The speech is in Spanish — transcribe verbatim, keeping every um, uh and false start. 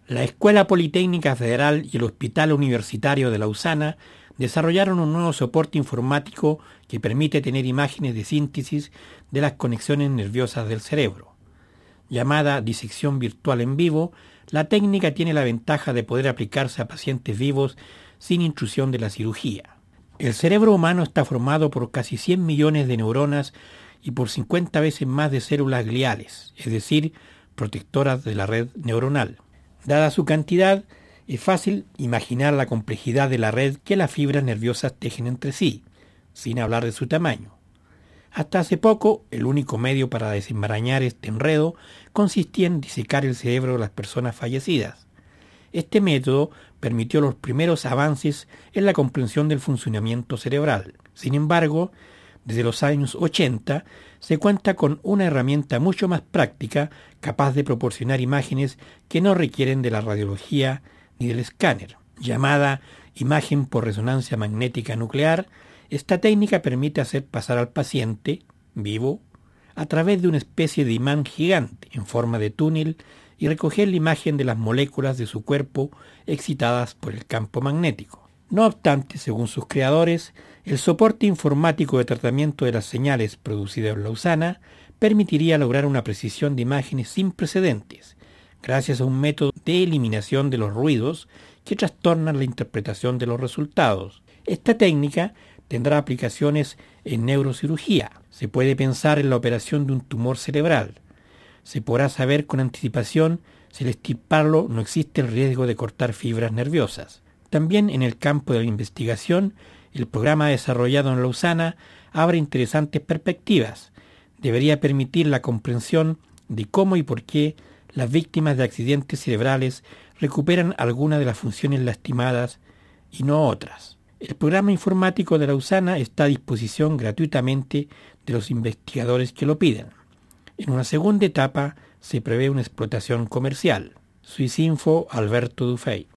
La Escuela Politécnica Federal y el Hospital Universitario de Lausana desarrollaron un nuevo soporte informático que permite tener imágenes de síntesis de las conexiones nerviosas del cerebro. Llamada disección virtual en vivo, la técnica tiene la ventaja de poder aplicarse a pacientes vivos sin intrusión de la cirugía. El cerebro humano está formado por casi cien millones de neuronas y por cincuenta veces más de células gliales, es decir, protectoras de la red neuronal. Dada su cantidad, es fácil imaginar la complejidad de la red que las fibras nerviosas tejen entre sí, sin hablar de su tamaño. Hasta hace poco, el único medio para desenmarañar este enredo consistía en disecar el cerebro de las personas fallecidas. Este método permitió los primeros avances en la comprensión del funcionamiento cerebral. Sin embargo, desde los años ochenta se cuenta con una herramienta mucho más práctica capaz de proporcionar imágenes que no requieren de la radiología ni del escáner. Llamada imagen por resonancia magnética nuclear, esta técnica permite hacer pasar al paciente, vivo, a través de una especie de imán gigante en forma de túnel y recoger la imagen de las moléculas de su cuerpo excitadas por el campo magnético. No obstante, según sus creadores, el soporte informático de tratamiento de las señales producido en Lausana permitiría lograr una precisión de imágenes sin precedentes, gracias a un método de eliminación de los ruidos que trastornan la interpretación de los resultados. Esta técnica tendrá aplicaciones en neurocirugía. Se puede pensar en la operación de un tumor cerebral. Se podrá saber con anticipación si al extirparlo no existe el riesgo de cortar fibras nerviosas. También en el campo de la investigación, el programa desarrollado en Lausana abre interesantes perspectivas. Debería permitir la comprensión de cómo y por qué las víctimas de accidentes cerebrales recuperan algunas de las funciones lastimadas y no otras. El programa informático de Lausana está a disposición gratuitamente de los investigadores que lo pidan. En una segunda etapa se prevé una explotación comercial. Swissinfo, Alberto Dufay.